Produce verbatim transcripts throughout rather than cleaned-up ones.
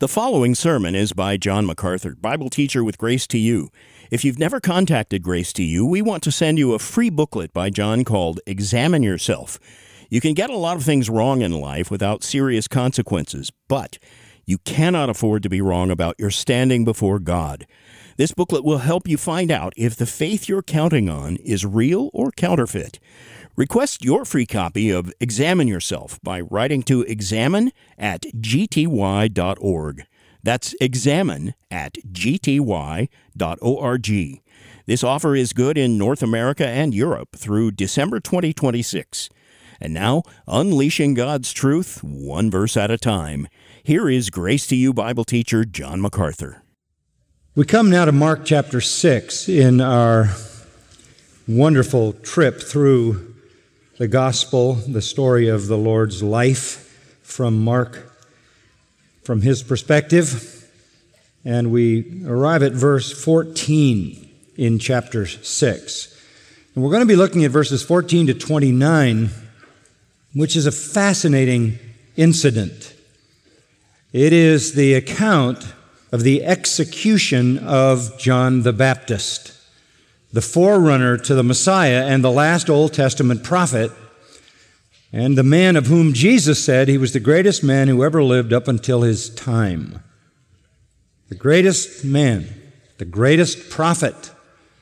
The following sermon is by John MacArthur, Bible teacher with Grace to You. If you've never contacted Grace to You, we want to send you a free booklet by John called Examine Yourself. You can get a lot of things wrong in life without serious consequences, but you cannot afford to be wrong about your standing before God. This booklet will help you find out if the faith you're counting on is real or counterfeit. Request your free copy of Examine Yourself by writing to examine at g t y dot org. That's examine at g t y dot org. This offer is good in North America and Europe through December twenty twenty-six. And now, unleashing God's truth, one verse at a time. Here is Grace to You Bible teacher John MacArthur. We come now to Mark chapter six in our wonderful trip through the gospel, the story of the Lord's life from Mark, from his perspective. And we arrive at verse fourteen in chapter six. And we're going to be looking at verses fourteen to twenty-nine, which is a fascinating incident. It is the account of the execution of John the Baptist, the forerunner to the Messiah and the last Old Testament prophet, and the man of whom Jesus said he was the greatest man who ever lived up until his time. The greatest man, the greatest prophet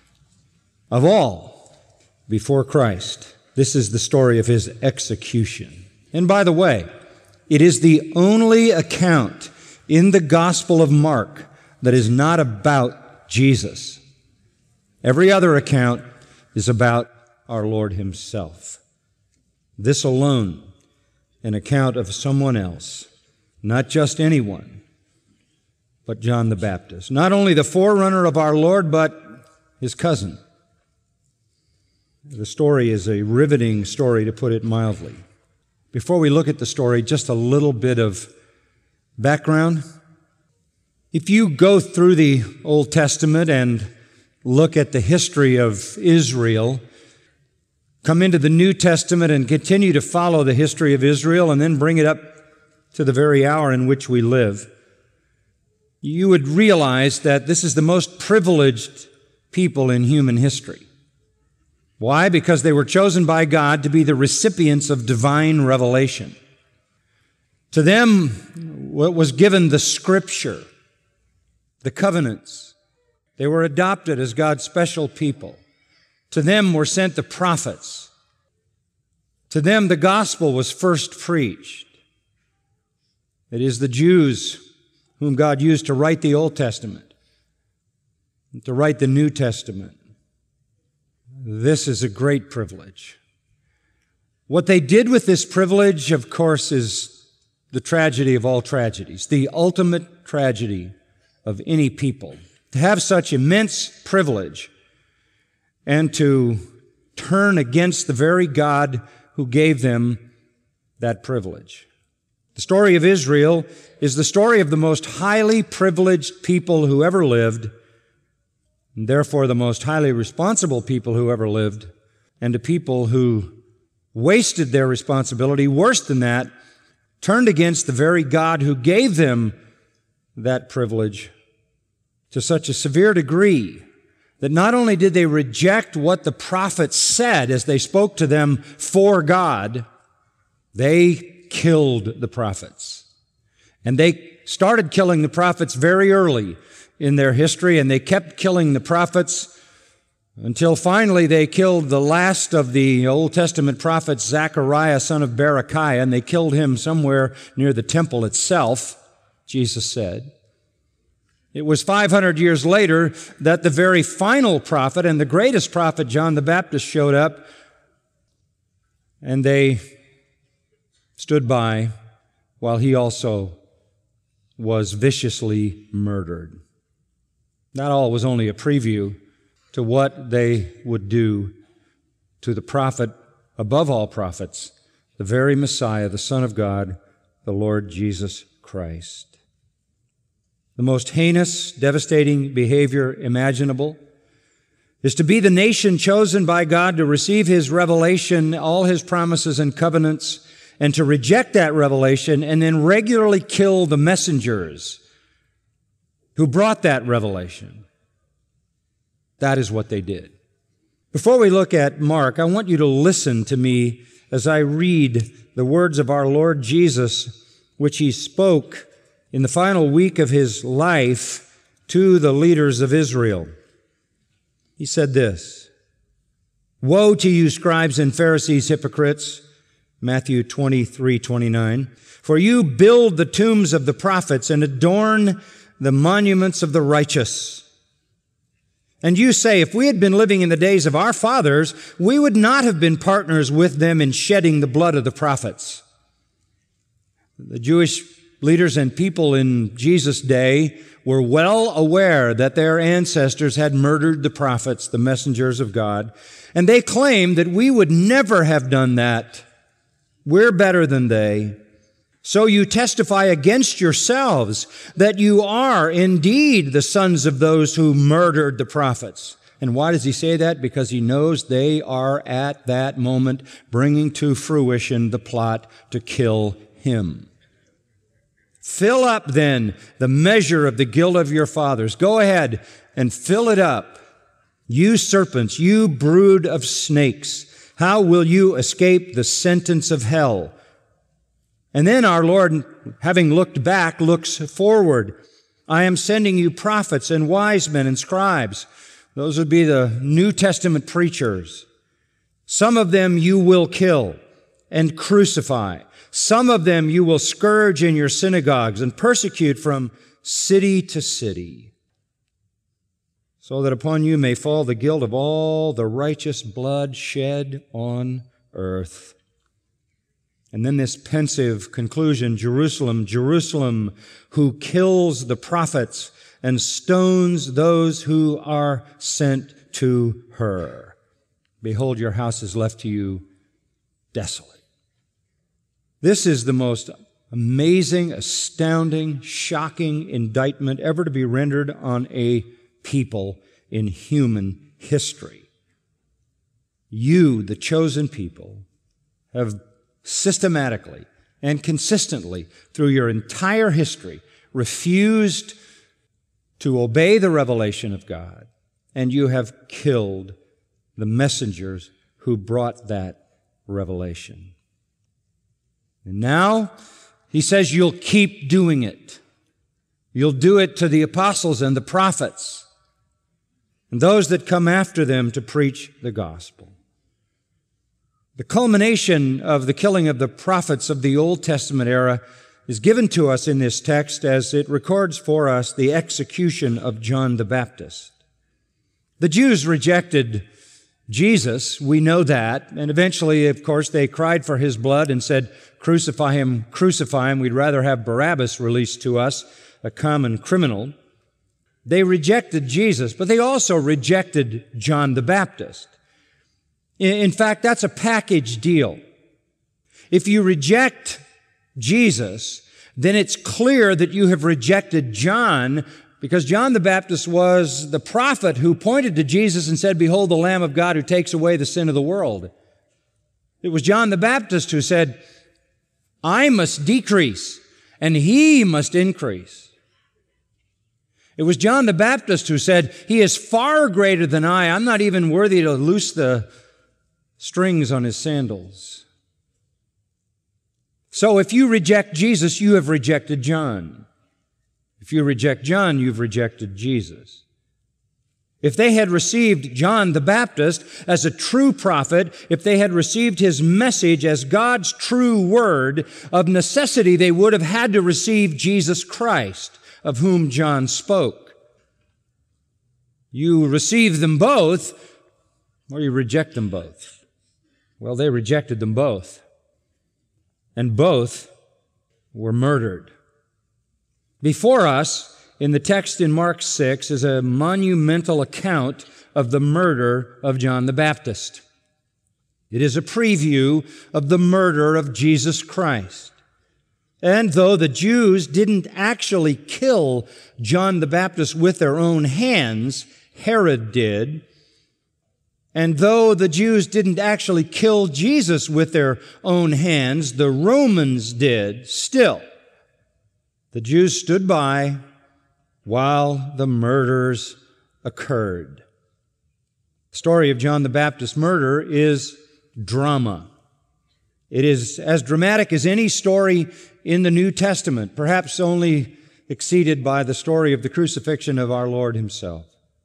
of all before Christ. This is the story of his execution. And by the way, it is the only account in the Gospel of Mark that is not about Jesus. Every other account is about our Lord himself. This alone, an account of someone else, not just anyone, but John the Baptist. Not only the forerunner of our Lord, but his cousin. The story is a riveting story, to put it mildly. Before we look at the story, just a little bit of background. If you go through the Old Testament and look at the history of Israel, come into the New Testament and continue to follow the history of Israel and then bring it up to the very hour in which we live, you would realize that this is the most privileged people in human history. Why? Because they were chosen by God to be the recipients of divine revelation. To them, what was given the Scripture, the covenants. They were adopted as God's special people. To them were sent the prophets. To them, the gospel was first preached. It is the Jews whom God used to write the Old Testament, and to write the New Testament. This is a great privilege. What they did with this privilege, of course, is the tragedy of all tragedies, the ultimate tragedy of any people. To have such immense privilege and to turn against the very God who gave them that privilege. The story of Israel is the story of the most highly privileged people who ever lived, and therefore the most highly responsible people who ever lived, and a people who wasted their responsibility. Worse than that, turned against the very God who gave them that privilege to such a severe degree that not only did they reject what the prophets said as they spoke to them for God, they killed the prophets. And they started killing the prophets very early in their history, and they kept killing the prophets until finally they killed the last of the Old Testament prophets, Zechariah, son of Berechiah, and they killed him somewhere near the temple itself, Jesus said. It was five hundred years later that the very final prophet and the greatest prophet, John the Baptist, showed up, and they stood by while he also was viciously murdered. That all was only a preview to what they would do to the prophet above all prophets, the very Messiah, the Son of God, the Lord Jesus Christ. The most heinous, devastating behavior imaginable is to be the nation chosen by God to receive His revelation, all His promises and covenants, and to reject that revelation and then regularly kill the messengers who brought that revelation. That is what they did. Before we look at Mark, I want you to listen to me as I read the words of our Lord Jesus, which he spoke in the final week of his life to the leaders of Israel. He said this, "Woe to you, scribes and Pharisees, hypocrites," Matthew twenty-three twenty-nine, "for you build the tombs of the prophets and adorn the monuments of the righteous. And you say, if we had been living in the days of our fathers, we would not have been partners with them in shedding the blood of the prophets." The Jewish leaders and people in Jesus' day were well aware that their ancestors had murdered the prophets, the messengers of God, and they claimed that we would never have done that. We're better than they. So you testify against yourselves that you are indeed the sons of those who murdered the prophets. And why does he say that? Because he knows they are at that moment bringing to fruition the plot to kill him. Fill up then the measure of the guilt of your fathers. Go ahead and fill it up. You serpents, you brood of snakes, how will you escape the sentence of hell? And then our Lord, having looked back, looks forward. I am sending you prophets and wise men and scribes. Those would be the New Testament preachers. Some of them you will kill and crucify. Some of them you will scourge in your synagogues and persecute from city to city, so that upon you may fall the guilt of all the righteous blood shed on earth. And then this pensive conclusion, Jerusalem, Jerusalem, who kills the prophets and stones those who are sent to her. Behold, your house is left to you desolate. This is the most amazing, astounding, shocking indictment ever to be rendered on a people in human history. You, the chosen people, have systematically and consistently through your entire history refused to obey the revelation of God, and you have killed the messengers who brought that revelation. And now he says you'll keep doing it. You'll do it to the apostles and the prophets and those that come after them to preach the gospel. The culmination of the killing of the prophets of the Old Testament era is given to us in this text as it records for us the execution of John the Baptist. The Jews rejected Jesus, we know that, and eventually, of course, they cried for his blood and said, crucify him, crucify him. We'd rather have Barabbas released to us, a common criminal. They rejected Jesus, but they also rejected John the Baptist. In fact, that's a package deal. If you reject Jesus, then it's clear that you have rejected John, because John the Baptist was the prophet who pointed to Jesus and said, behold the Lamb of God who takes away the sin of the world. It was John the Baptist who said, I must decrease and he must increase. It was John the Baptist who said, he is far greater than I. I'm not even worthy to loose the strings on his sandals. So if you reject Jesus, you have rejected John. If you reject John, you've rejected Jesus. If they had received John the Baptist as a true prophet, if they had received his message as God's true word, of necessity they would have had to receive Jesus Christ, of whom John spoke. You receive them both, or you reject them both. Well, they rejected them both, and both were murdered. Before us, in the text in Mark six, is a monumental account of the murder of John the Baptist. It is a preview of the murder of Jesus Christ. And though the Jews didn't actually kill John the Baptist with their own hands, Herod did, and though the Jews didn't actually kill Jesus with their own hands, the Romans did, still, the Jews stood by while the murders occurred. The story of John the Baptist's murder is drama. It is as dramatic as any story in the New Testament, perhaps only exceeded by the story of the crucifixion of our Lord Himself.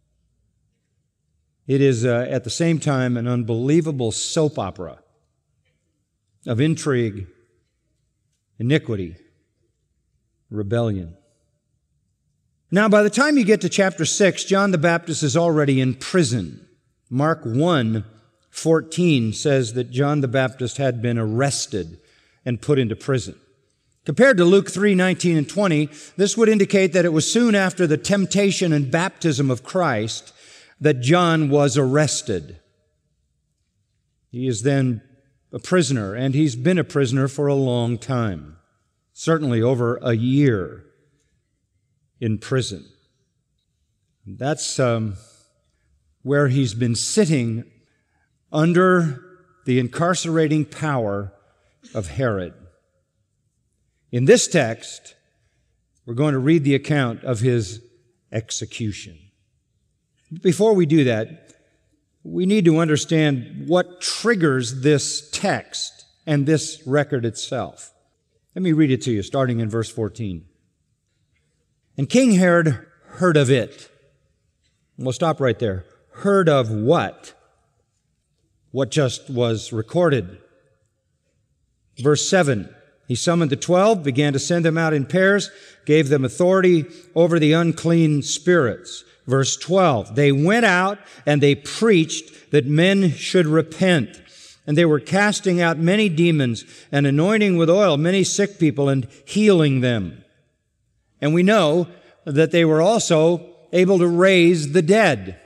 It is uh, at the same time an unbelievable soap opera of intrigue, iniquity, rebellion. Now, by the time you get to chapter six, John the Baptist is already in prison. Mark one fourteen says that John the Baptist had been arrested and put into prison. Compared to Luke three nineteen and twenty, this would indicate that it was soon after the temptation and baptism of Christ that John was arrested. He is then a prisoner, and he's been a prisoner for a long time, certainly over a year in prison. That's um, where he's been sitting under the incarcerating power of Herod. In this text, we're going to read the account of his execution. Before we do that, we need to understand what triggers this text and this record itself. Let me read it to you, starting in verse fourteen. And King Herod heard of it. We'll stop right there. Heard of what? What just was recorded. Verse seven. He summoned the twelve, began to send them out in pairs, gave them authority over the unclean spirits. Verse twelve, they went out and they preached that men should repent. And they were casting out many demons and anointing with oil many sick people and healing them. And we know that they were also able to raise the dead.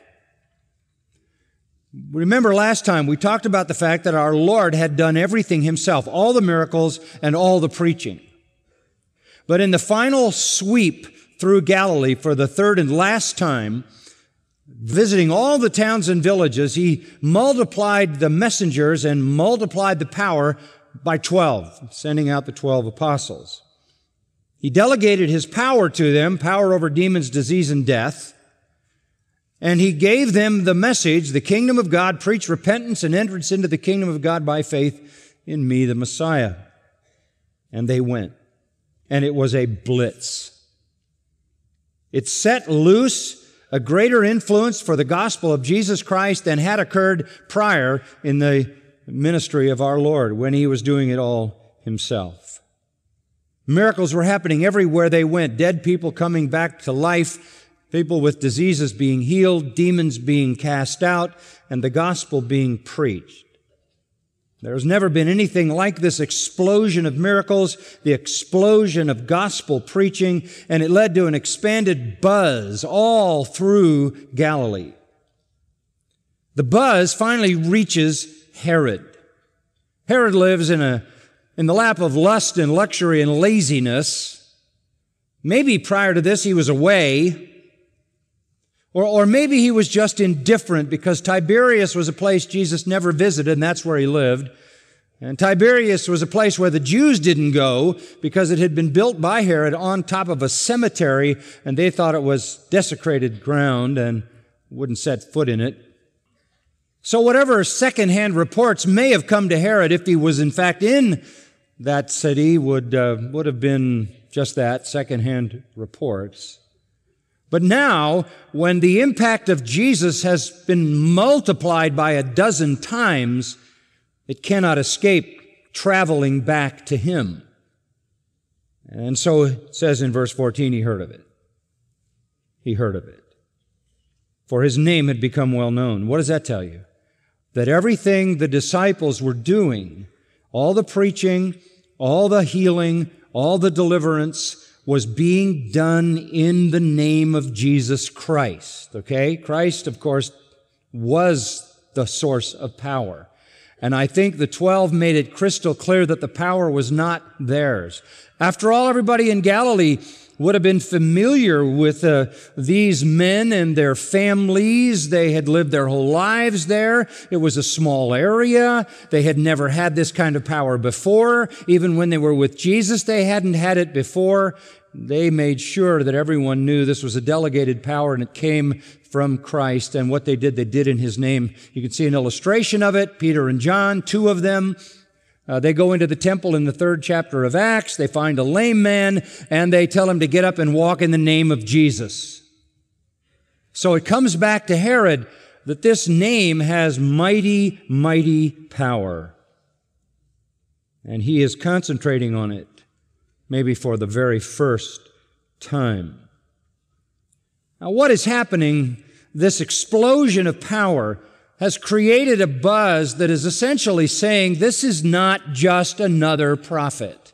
Remember last time we talked about the fact that our Lord had done everything Himself, all the miracles and all the preaching. But in the final sweep through Galilee for the third and last time, visiting all the towns and villages, He multiplied the messengers and multiplied the power by twelve, sending out the twelve apostles. He delegated His power to them, power over demons, disease, and death. And He gave them the message, the kingdom of God, preach repentance and entrance into the kingdom of God by faith in me, the Messiah. And they went. And it was a blitz. It set loose a greater influence for the gospel of Jesus Christ than had occurred prior in the ministry of our Lord when He was doing it all Himself. Miracles were happening everywhere they went. Dead people coming back to life, people with diseases being healed, demons being cast out, and the gospel being preached. There has never been anything like this explosion of miracles, the explosion of gospel preaching, and it led to an expanded buzz all through Galilee. The buzz finally reaches Herod. Herod lives in a in the lap of lust and luxury and laziness. Maybe prior to this he was away. Or, or maybe he was just indifferent because Tiberias was a place Jesus never visited, and that's where he lived. And Tiberias was a place where the Jews didn't go because it had been built by Herod on top of a cemetery, and they thought it was desecrated ground and wouldn't set foot in it. So whatever secondhand reports may have come to Herod, if he was in fact in that city, would, uh, would have been just that, secondhand reports. But now, when the impact of Jesus has been multiplied by a dozen times, it cannot escape traveling back to Him. And so it says in verse fourteen, he heard of it. He heard of it. For His name had become well known. What does that tell you? That everything the disciples were doing, all the preaching, all the healing, all the deliverance, was being done in the name of Jesus Christ, okay? Christ, of course, was the source of power. And I think the twelve made it crystal clear that the power was not theirs. After all, everybody in Galilee would have been familiar with uh, these men and their families. They had lived their whole lives there. It was a small area. They had never had this kind of power before. Even when they were with Jesus, they hadn't had it before. they made sure that everyone knew this was a delegated power and it came from Christ. And what they did, they did in His name. You can see an illustration of it. Peter and John, two of them, uh, they go into the temple in the third chapter of Acts. They find a lame man and they tell him to get up and walk in the name of Jesus. So it comes back to Herod that this name has mighty, mighty power. And he is concentrating on it, maybe for the very first time. Now, what is happening, this explosion of power, has created a buzz that is essentially saying this is not just another prophet.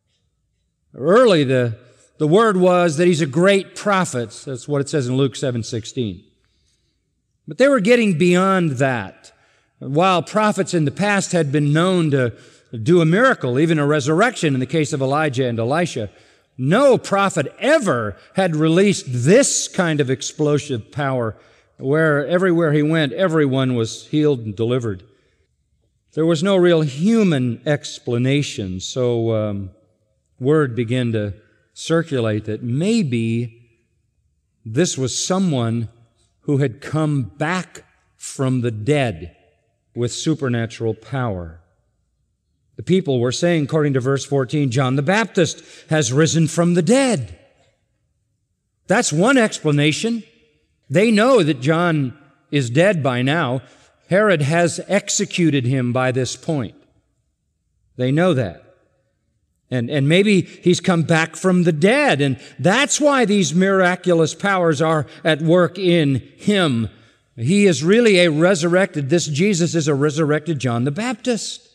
Early, the, the word was that he's a great prophet. That's what it says in Luke seven sixteen. But they were getting beyond that. While prophets in the past had been known to do a miracle, even a resurrection in the case of Elijah and Elisha, no prophet ever had released this kind of explosive power where everywhere he went, everyone was healed and delivered. There was no real human explanation, so um, word began to circulate that maybe this was someone who had come back from the dead with supernatural power. The people were saying, according to verse fourteen, John the Baptist has risen from the dead. That's one explanation. They know that John is dead by now. Herod has executed him by this point. They know that. And, and maybe he's come back from the dead, and that's why these miraculous powers are at work in him. He is really a resurrected, this Jesus is a resurrected John the Baptist.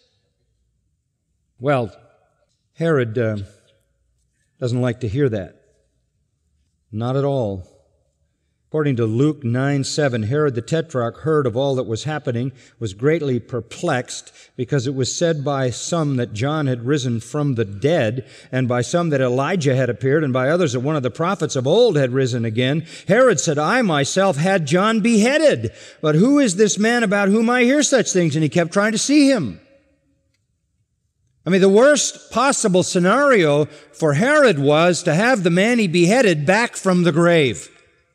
Well, Herod uh, doesn't like to hear that. Not at all. According to Luke nine seven, Herod the Tetrarch heard of all that was happening, was greatly perplexed, because it was said by some that John had risen from the dead, and by some that Elijah had appeared, and by others that one of the prophets of old had risen again. Herod said, I myself had John beheaded, but who is this man about whom I hear such things? And he kept trying to see him. I mean, the worst possible scenario for Herod was to have the man he beheaded back from the grave.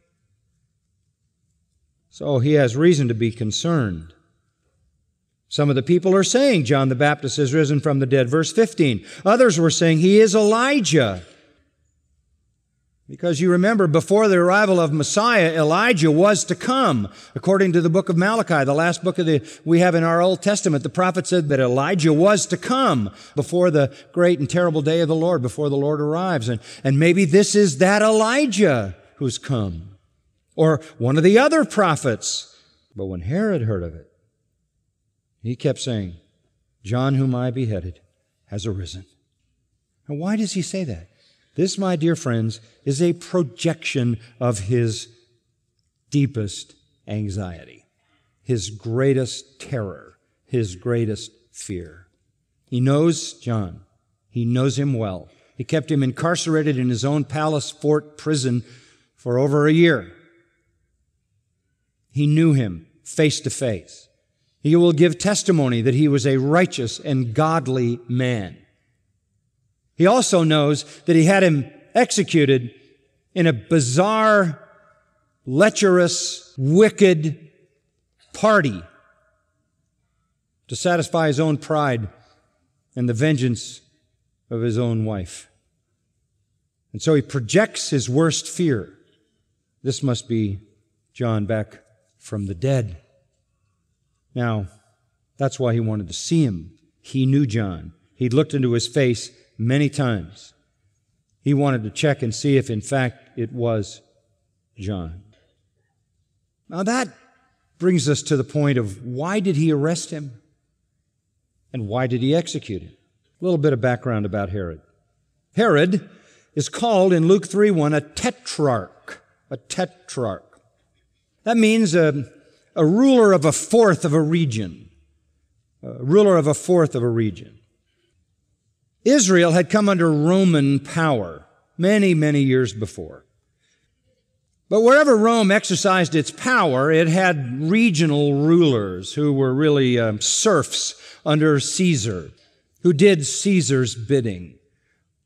So he has reason to be concerned. Some of the people are saying John the Baptist has risen from the dead. Verse fifteen. Others were saying he is Elijah. Because you remember, before the arrival of Messiah, Elijah was to come. According to the book of Malachi, the last book of the we have in our Old Testament, the prophet said that Elijah was to come before the great and terrible day of the Lord, before the Lord arrives. And, and maybe this is that Elijah who's come. Or one of the other prophets. But when Herod heard of it, he kept saying, John whom I beheaded has arisen. And why does he say that? This, my dear friends, is a projection of his deepest anxiety, his greatest terror, his greatest fear. He knows John. He knows him well. He kept him incarcerated in his own palace fort prison for over a year. He knew him face to face. He will give testimony that he was a righteous and godly man. He also knows that he had him executed in a bizarre, lecherous, wicked party to satisfy his own pride and the vengeance of his own wife. And so he projects his worst fear. This must be John back from the dead. Now, that's why he wanted to see him. He knew John. He'd looked into his face many times. He wanted to check and see if, in fact, it was John. Now, that brings us to the point of why did he arrest him? And why did he execute him? A little bit of background about Herod. Herod is called in Luke three one a tetrarch. A tetrarch. That means a, a ruler of a fourth of a region. A ruler of a fourth of a region. Israel had come under Roman power many, many years before. But wherever Rome exercised its power, it had regional rulers who were really um, serfs under Caesar, who did Caesar's bidding.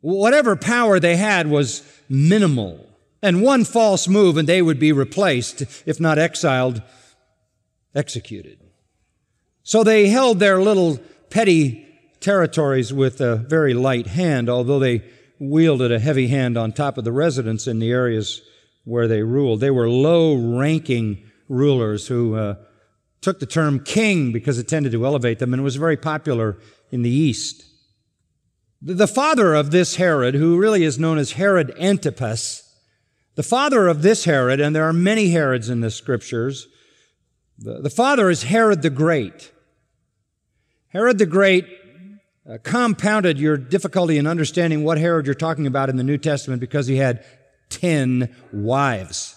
Whatever power they had was minimal. And one false move and they would be replaced, if not exiled, executed. So they held their little petty territories with a very light hand, although they wielded a heavy hand on top of the residents in the areas where they ruled. They were low-ranking rulers who uh, took the term king because it tended to elevate them, and it was very popular in the East. The father of this Herod, who really is known as Herod Antipas, the father of this Herod, and there are many Herods in the Scriptures, the, the father is Herod the Great. Herod the Great uh, compounded your difficulty in understanding what Herod you're talking about in the New Testament because he had ten wives.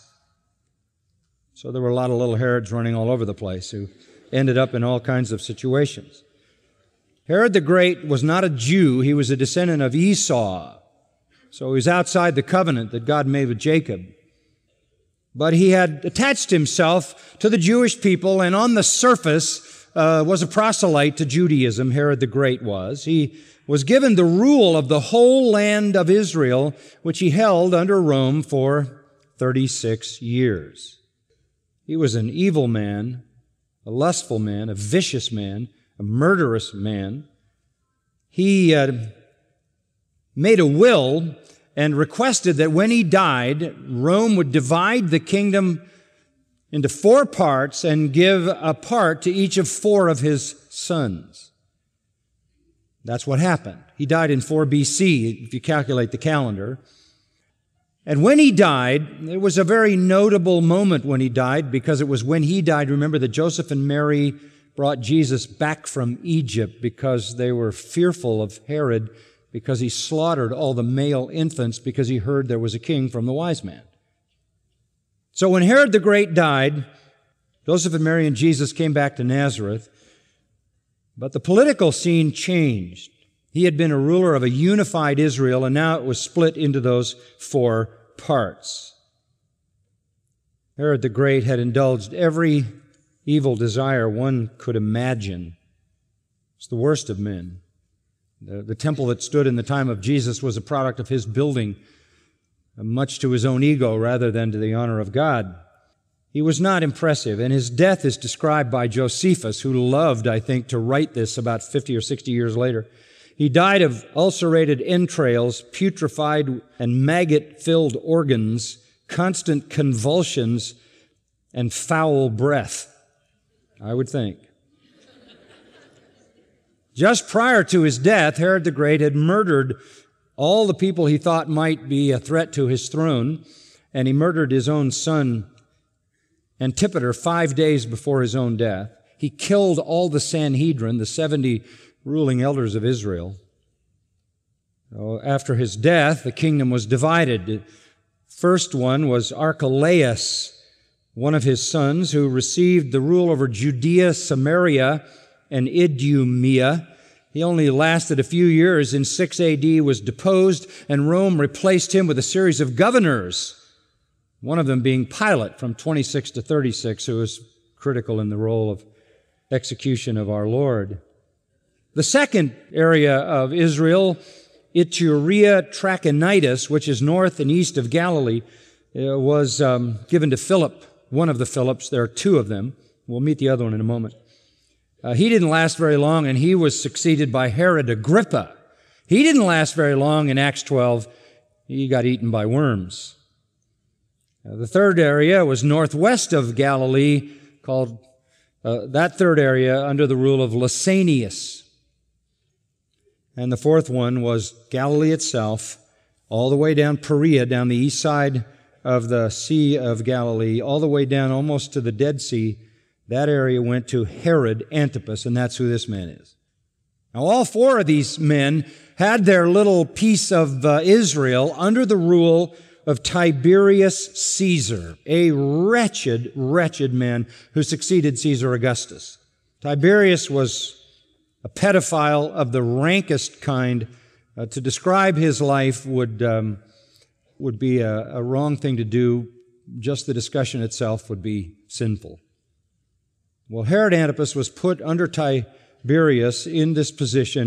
So there were a lot of little Herods running all over the place who ended up in all kinds of situations. Herod the Great was not a Jew. He was a descendant of Esau. So he was outside the covenant that God made with Jacob. But he had attached himself to the Jewish people, and on the surface uh, was a proselyte to Judaism, Herod the Great was. He was given the rule of the whole land of Israel, which he held under Rome for thirty-six years. He was an evil man, a lustful man, a vicious man, a murderous man. He uh, made a will and requested that when he died, Rome would divide the kingdom into four parts and give a part to each of four of his sons. That's what happened. He died in four B C, if you calculate the calendar. And when he died, it was a very notable moment when he died, because it was when he died, remember, that Joseph and Mary brought Jesus back from Egypt because they were fearful of Herod, because he slaughtered all the male infants because he heard there was a king from the wise man. So when Herod the Great died, Joseph and Mary and Jesus came back to Nazareth, but the political scene changed. He had been a ruler of a unified Israel, and now it was split into those four parts. Herod the Great had indulged every evil desire one could imagine. It's the worst of men. The, the temple that stood in the time of Jesus was a product of his building, much to his own ego rather than to the honor of God. He was not impressive, and his death is described by Josephus, who loved, I think, to write this about fifty or sixty years later. He died of ulcerated entrails, putrefied and maggot-filled organs, constant convulsions, and foul breath, I would think. Just prior to his death, Herod the Great had murdered all the people he thought might be a threat to his throne, and he murdered his own son Antipater five days before his own death. He killed all the Sanhedrin, the seventy ruling elders of Israel. After his death, the kingdom was divided. The first one was Archelaus, one of his sons, who received the rule over Judea, Samaria, and Idumea. He only lasted a few years. In six A D was deposed, and Rome replaced him with a series of governors, one of them being Pilate from twenty-six to thirty-six, who was critical in the role of execution of our Lord. The second area of Israel, Iturea Trachonitis, which is north and east of Galilee, was um, given to Philip, one of the Philips. There are two of them. We'll meet the other one in a moment. Uh, he didn't last very long, and he was succeeded by Herod Agrippa. He didn't last very long. In Acts twelve, he got eaten by worms. Uh, the third area was northwest of Galilee, called uh, that third area under the rule of Lysanias. And the fourth one was Galilee itself, all the way down Perea, down the east side of the Sea of Galilee, all the way down almost to the Dead Sea. That area went to Herod Antipas, and that's who this man is. Now, all four of these men had their little piece of uh, Israel under the rule of Tiberius Caesar, a wretched, wretched man who succeeded Caesar Augustus. Tiberius was a pedophile of the rankest kind. Uh, to describe his life would um, would be a, a wrong thing to do. Just the discussion itself would be sinful. Well, Herod Antipas was put under Tiberius in this position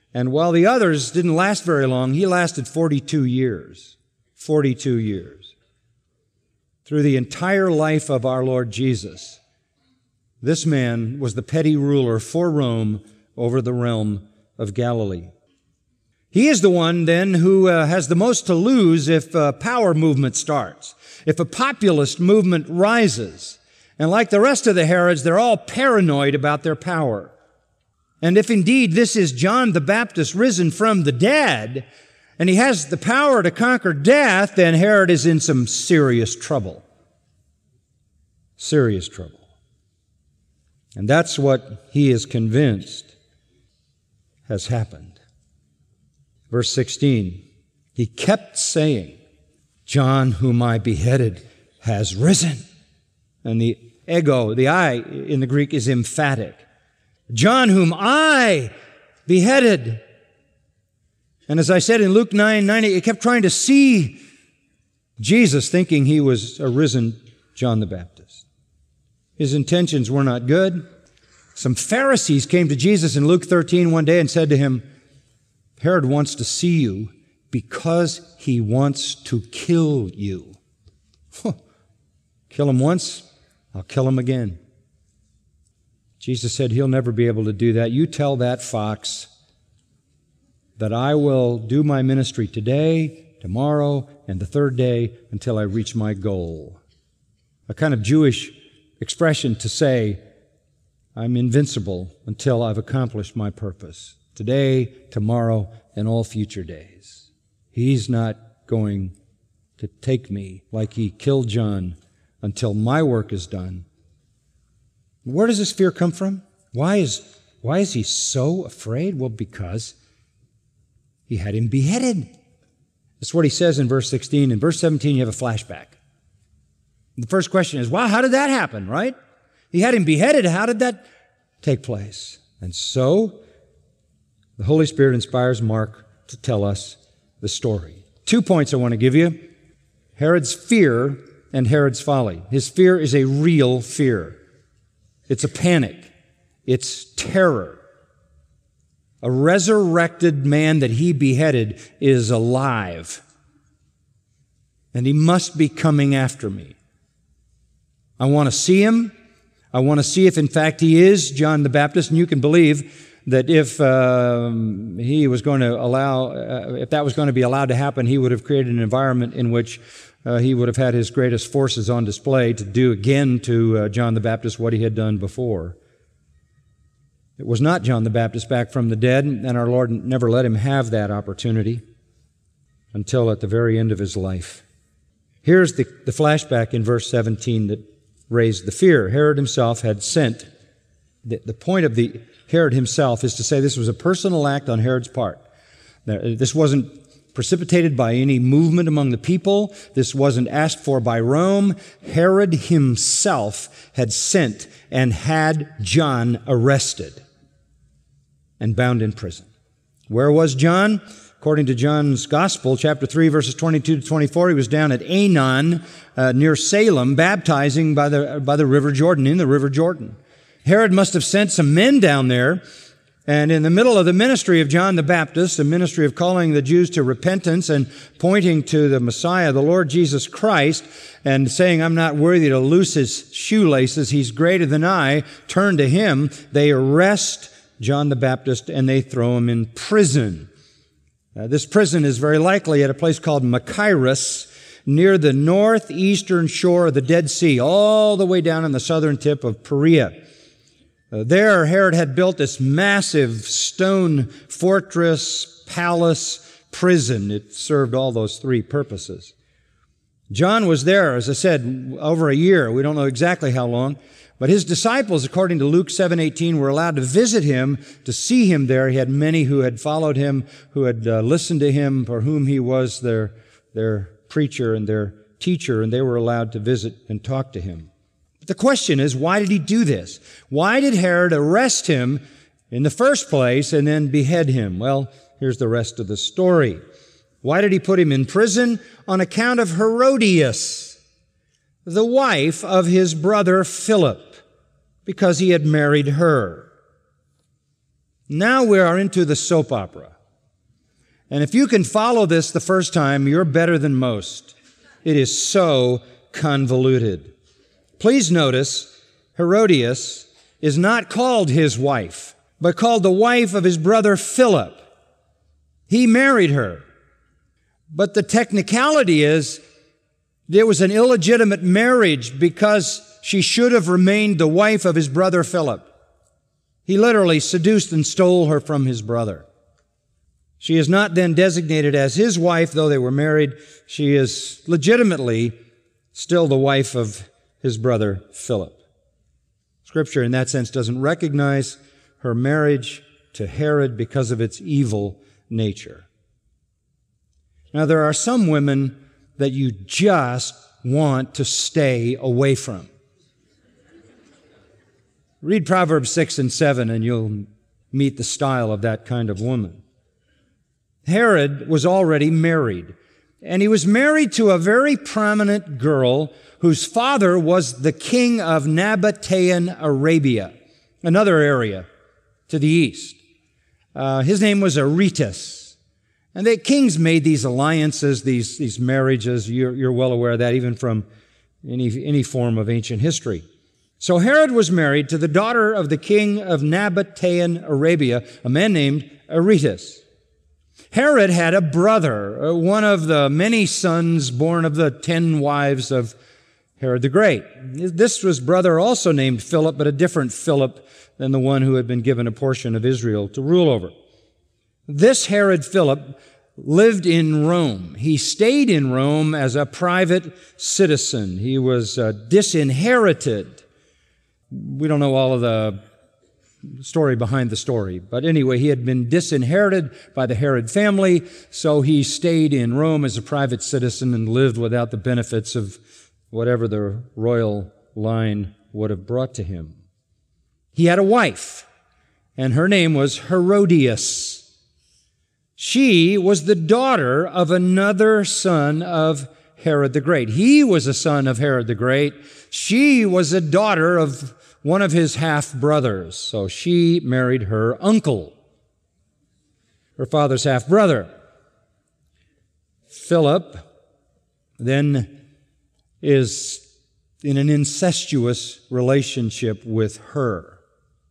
And while the others didn't last very long, he lasted forty-two years. forty-two years. Through the entire life of our Lord Jesus, this man was the petty ruler for Rome over the realm of Galilee. He is the one, then, who uh, has the most to lose if a power movement starts, if a populist movement rises. And like the rest of the Herods, they're all paranoid about their power. And if indeed this is John the Baptist risen from the dead, and he has the power to conquer death, then Herod is in some serious trouble. Serious trouble. And that's what he is convinced has happened. Verse sixteen, he kept saying, John, whom I beheaded, has risen. And the ego, the I in the Greek is emphatic. John, whom I beheaded. And as I said in Luke nine ninety, he kept trying to see Jesus, thinking he was a risen John the Baptist. His intentions were not good. Some Pharisees came to Jesus in Luke thirteen one day and said to him, Herod wants to see you because he wants to kill you. Huh. Kill him once, I'll kill him again. Jesus said he'll never be able to do that. You tell that fox that I will do my ministry today, tomorrow, and the third day until I reach my goal. A kind of Jewish expression to say, I'm invincible until I've accomplished my purpose. Today, tomorrow, and all future days. He's not going to take me like he killed John until my work is done. Where does this fear come from? Why is, why is he so afraid? Well, because he had him beheaded. That's what he says in verse sixteen. In verse seventeen, you have a flashback. The first question is, wow, how did that happen, right? He had him beheaded. How did that take place? And so, the Holy Spirit inspires Mark to tell us the story. Two points I want to give you. Herod's fear and Herod's folly. His fear is a real fear. It's a panic. It's terror. A resurrected man that he beheaded is alive. And he must be coming after me. I want to see him. I want to see if in fact he is John the Baptist. And you can believe that if um, he was going to allow, uh, if that was going to be allowed to happen, he would have created an environment in which uh, he would have had his greatest forces on display to do again to uh, John the Baptist what he had done before. It was not John the Baptist back from the dead, and our Lord never let him have that opportunity until at the very end of his life. Here's the, the flashback in verse seventeen that raised the fear. Herod himself had sent. The, the point of the Herod himself is to say this was a personal act on Herod's part. Now, this wasn't precipitated by any movement among the people. This wasn't asked for by Rome. Herod himself had sent and had John arrested and bound in prison. Where was John? According to John's Gospel, chapter three, verses twenty-two to twenty-four, he was down at Aenon, uh, near Salem, baptizing by the, by the River Jordan, in the River Jordan. Herod must have sent some men down there, and in the middle of the ministry of John the Baptist, the ministry of calling the Jews to repentance and pointing to the Messiah, the Lord Jesus Christ, and saying, I'm not worthy to loose his shoelaces, he's greater than I, turn to him, they arrest John the Baptist and they throw him in prison. Uh, this prison is very likely at a place called Machaerus, near the northeastern shore of the Dead Sea, all the way down on the southern tip of Perea. Uh, there, Herod had built this massive stone fortress, palace, prison. It served all those three purposes. John was there, as I said, over a year. We don't know exactly how long. But his disciples, according to Luke seven eighteen, were allowed to visit him, to see him there. He had many who had followed him, who had uh, listened to him, for whom he was their, their preacher and their teacher, and they were allowed to visit and talk to him. But the question is, why did he do this? Why did Herod arrest him in the first place and then behead him? Well, here's the rest of the story. Why did he put him in prison? On account of Herodias, the wife of his brother Philip, because he had married her. Now we are into the soap opera. And if you can follow this the first time, you're better than most. It is so convoluted. Please notice, Herodias is not called his wife, but called the wife of his brother Philip. He married her. But the technicality is, there was an illegitimate marriage because she should have remained the wife of his brother Philip. He literally seduced and stole her from his brother. She is not then designated as his wife, though they were married. She is legitimately still the wife of his brother Philip. Scripture, in that sense, doesn't recognize her marriage to Herod because of its evil nature. Now, there are some women that you just want to stay away from. Read Proverbs six and seven and you'll meet the style of that kind of woman. Herod was already married, and he was married to a very prominent girl whose father was the king of Nabatean Arabia, another area to the east. Uh, his name was Aretas. And the kings made these alliances, these, these marriages. You're, you're well aware of that, even from any, any form of ancient history. So Herod was married to the daughter of the king of Nabatean Arabia, a man named Aretas. Herod had a brother, one of the many sons born of the ten wives of Herod the Great. This was brother also named Philip, but a different Philip than the one who had been given a portion of Israel to rule over. This Herod Philip lived in Rome. He stayed in Rome as a private citizen. He was uh, disinherited. We don't know all of the story behind the story, but anyway, he had been disinherited by the Herod family, so he stayed in Rome as a private citizen and lived without the benefits of whatever the royal line would have brought to him. He had a wife, and her name was Herodias. She was the daughter of another son of Herod the Great. He was a son of Herod the Great. She was a daughter of one of his half-brothers, so she married her uncle, her father's half-brother. Philip then is in an incestuous relationship with her.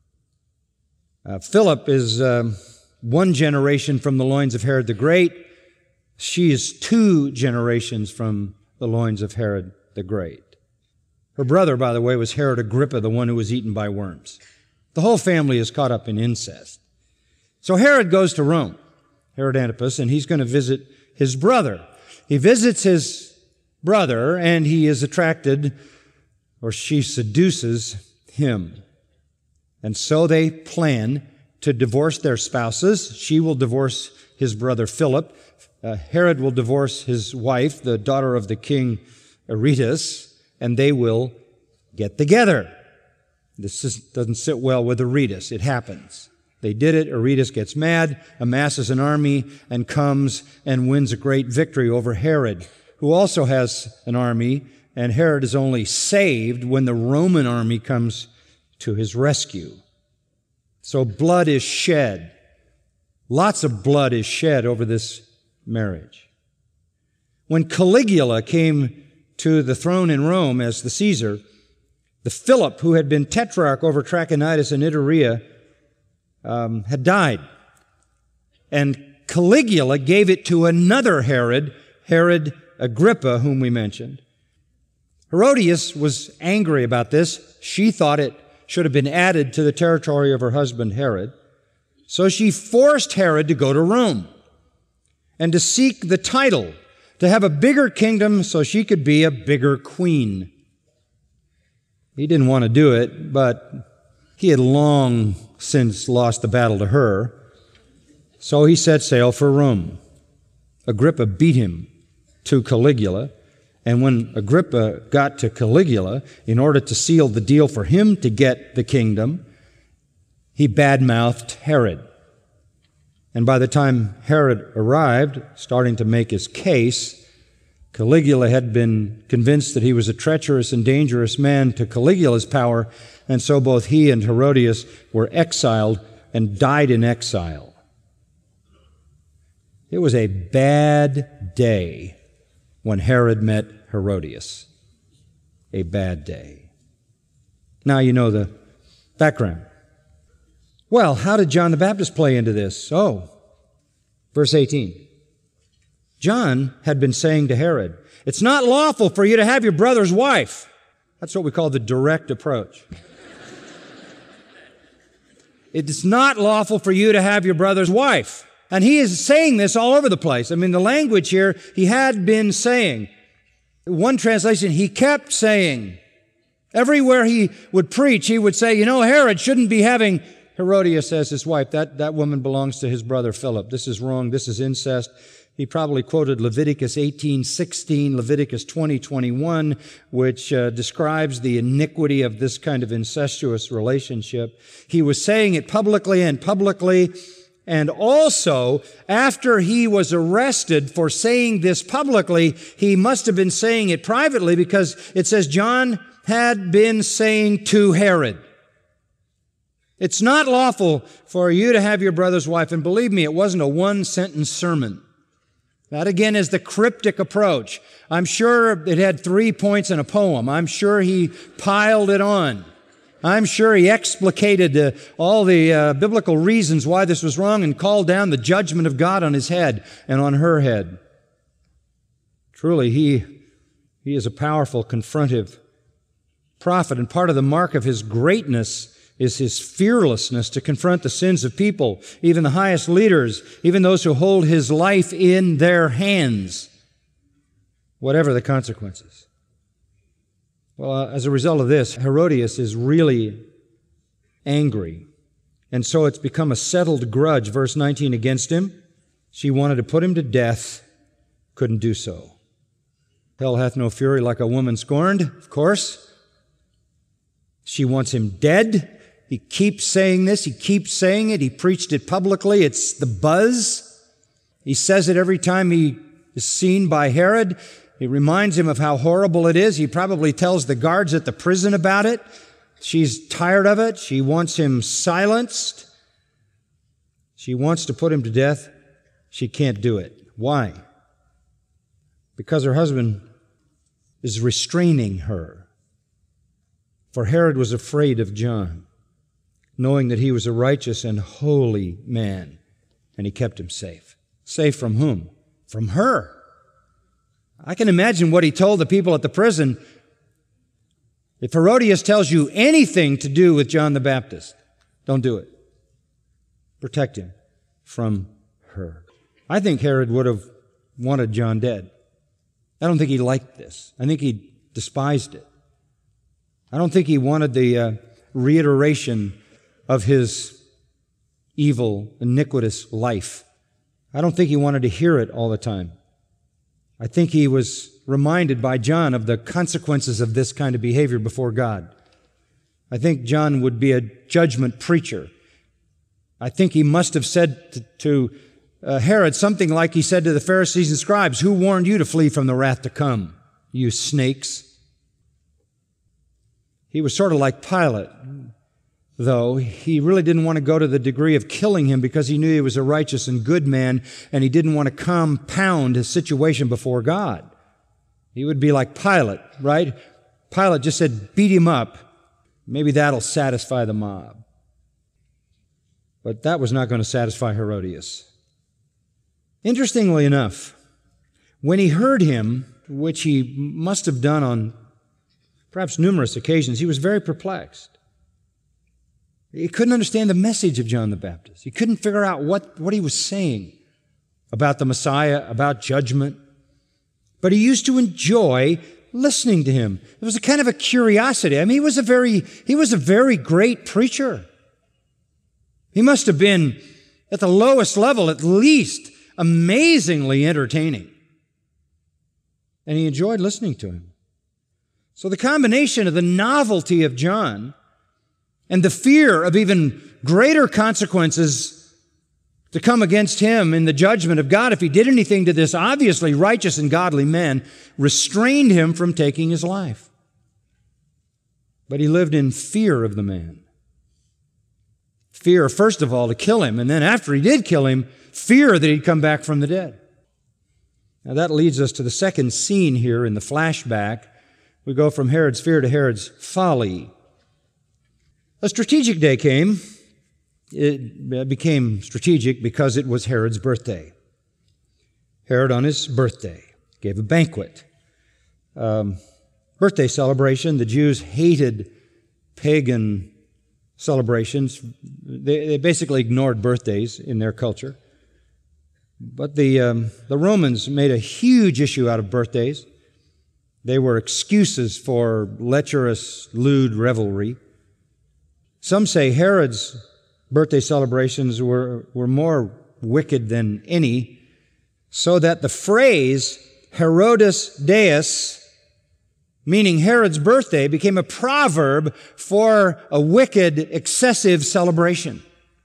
Uh, Philip is uh, one generation from the loins of Herod the Great. She is two generations from the loins of Herod the Great. Her brother, by the way, was Herod Agrippa, the one who was eaten by worms. The whole family is caught up in incest. So Herod goes to Rome, Herod Antipas, and he's going to visit his brother. He visits his brother, and he is attracted, or she seduces him. And so they plan to divorce their spouses. She will divorce his brother Philip. Uh, Herod will divorce his wife, the daughter of the king Aretas, and they will get together. This is, doesn't sit well with Aretas. It happens. They did it. Aretas gets mad, amasses an army, and comes and wins a great victory over Herod, who also has an army, and Herod is only saved when the Roman army comes to his rescue. So blood is shed. Lots of blood is shed over this marriage. When Caligula came to the throne in Rome as the Caesar, the Philip, who had been tetrarch over Trachonitis and Iturea, um, had died. And Caligula gave it to another Herod, Herod Agrippa, whom we mentioned. Herodias was angry about this. She thought it should have been added to the territory of her husband Herod. So she forced Herod to go to Rome and to seek the title, to have a bigger kingdom so she could be a bigger queen. He didn't want to do it, but he had long since lost the battle to her. So he set sail for Rome. Agrippa beat him to Caligula, and when Agrippa got to Caligula, in order to seal the deal for him to get the kingdom, he badmouthed Herod. And by the time Herod arrived, starting to make his case, Caligula had been convinced that he was a treacherous and dangerous man to Caligula's power, and so both he and Herodias were exiled and died in exile. It was a bad day when Herod met Herodias. A bad day. Now you know the background. Well, how did John the Baptist play into this? Oh, verse eighteen. John had been saying to Herod, "It's not lawful for you to have your brother's wife." That's what we call the direct approach. It's not lawful for you to have your brother's wife. And he is saying this all over the place. I mean, the language here, he had been saying. One translation, he kept saying. Everywhere he would preach, he would say, you know, Herod shouldn't be having Herodias as his wife. That, that woman belongs to his brother Philip. This is wrong. This is incest. He probably quoted Leviticus eighteen sixteen, Leviticus twenty twenty-one, which uh, describes the iniquity of this kind of incestuous relationship. He was saying it publicly and publicly, and also, after he was arrested for saying this publicly, he must have been saying it privately, because it says John had been saying to Herod, "It's not lawful for you to have your brother's wife." And believe me, it wasn't a one-sentence sermon. That again is the cryptic approach. I'm sure it had three points in a poem. I'm sure he piled it on. I'm sure he explicated uh, all the uh, biblical reasons why this was wrong and called down the judgment of God on his head and on her head. Truly, he, he is a powerful, confrontive prophet, and part of the mark of his greatness is his fearlessness to confront the sins of people, even the highest leaders, even those who hold his life in their hands, whatever the consequences. Well, uh, as a result of this, Herodias is really angry. And so it's become a settled grudge, verse nineteen, against him. She wanted to put him to death, couldn't do so. Hell hath no fury like a woman scorned, of course. She wants him dead. He keeps saying this. He keeps saying it. He preached it publicly. It's the buzz. He says it every time he is seen by Herod. It reminds him of how horrible it is. He probably tells the guards at the prison about it. She's tired of it. She wants him silenced. She wants to put him to death. She can't do it. Why? Because her husband is restraining her. For Herod was afraid of John, knowing that he was a righteous and holy man, and he kept him safe. Safe from whom? From her. I can imagine what he told the people at the prison. If Herodias tells you anything to do with John the Baptist, don't do it. Protect him from her. I think Herod would have wanted John dead. I don't think he liked this. I think he despised it. I don't think he wanted the uh, reiteration of his evil, iniquitous life. I don't think he wanted to hear it all the time. I think he was reminded by John of the consequences of this kind of behavior before God. I think John would be a judgment preacher. I think he must have said to, to uh, Herod something like he said to the Pharisees and scribes, "Who warned you to flee from the wrath to come, you snakes?" He was sort of like Pilate, though. He really didn't want to go to the degree of killing him because he knew he was a righteous and good man, and he didn't want to compound his situation before God. He would be like Pilate, right? Pilate just said, beat him up. Maybe that'll satisfy the mob. But that was not going to satisfy Herodias. Interestingly enough, when he heard him, which he must have done on perhaps numerous occasions, he was very perplexed. He couldn't understand the message of John the Baptist. He couldn't figure out what, what he was saying about the Messiah, about judgment. But he used to enjoy listening to him. It was a kind of a curiosity. I mean, he was a very, he was a very great preacher. He must have been, at the lowest level at least, amazingly entertaining. And he enjoyed listening to him. So the combination of the novelty of John and the fear of even greater consequences to come against him in the judgment of God if he did anything to this obviously righteous and godly man restrained him from taking his life. But he lived in fear of the man. Fear, first of all, to kill him, and then after he did kill him, fear that he'd come back from the dead. Now that leads us to the second scene here in the flashback. We go from Herod's fear to Herod's folly. A strategic day came. It became strategic because it was Herod's birthday. Herod, on his birthday, gave a banquet. Um, birthday celebration. The Jews hated pagan celebrations. They, they basically ignored birthdays in their culture. But the, um, the Romans made a huge issue out of birthdays. They were excuses for lecherous, lewd revelry. Some say Herod's birthday celebrations were, were more wicked than any, so that the phrase Herodes Deus, meaning Herod's birthday, became a proverb for a wicked, excessive celebration.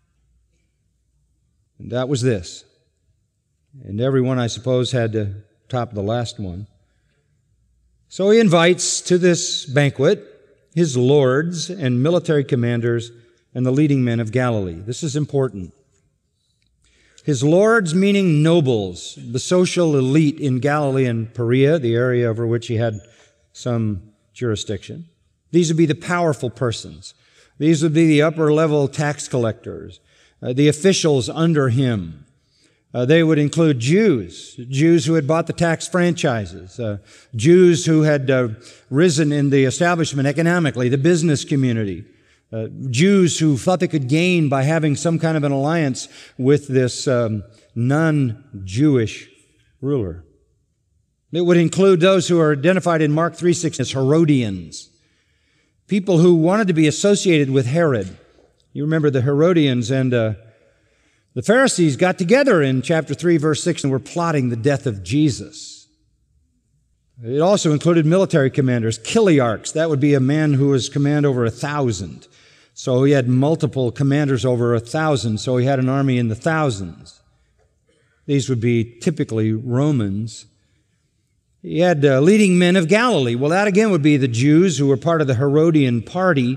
And that was this. And everyone, I suppose, had to top the last one. So he invites to this banquet his lords and military commanders and the leading men of Galilee. This is important. His lords, meaning nobles, the social elite in Galilee and Perea, the area over which he had some jurisdiction. These would be the powerful persons. These would be the upper-level tax collectors, uh, the officials under him. Uh, they would include Jews, Jews who had bought the tax franchises, uh, Jews who had uh, risen in the establishment economically, the business community, uh, Jews who thought they could gain by having some kind of an alliance with this um, non-Jewish ruler. It would include those who are identified in Mark three six as Herodians, people who wanted to be associated with Herod. You remember the Herodians and uh, the Pharisees got together in chapter three, verse six, and were plotting the death of Jesus. It also included military commanders, Chiliarchs. That would be a man who was command over a thousand. So he had multiple commanders over a thousand, so he had an army in the thousands. These would be typically Romans. He had uh, leading men of Galilee. Well, that again would be the Jews who were part of the Herodian party.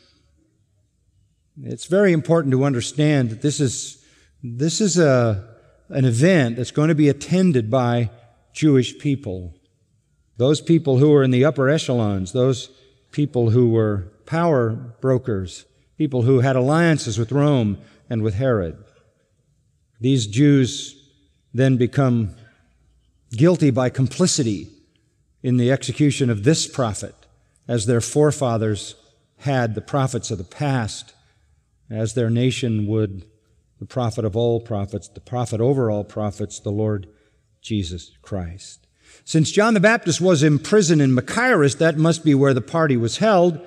It's very important to understand that this is This is a, an event that's going to be attended by Jewish people. Those people who were in the upper echelons, those people who were power brokers, people who had alliances with Rome and with Herod. These Jews then become guilty by complicity in the execution of this prophet, as their forefathers had the prophets of the past, as their nation would the prophet of all prophets, the prophet over all prophets, the Lord Jesus Christ. Since John the Baptist was imprisoned in Machaerus, that must be where the party was held.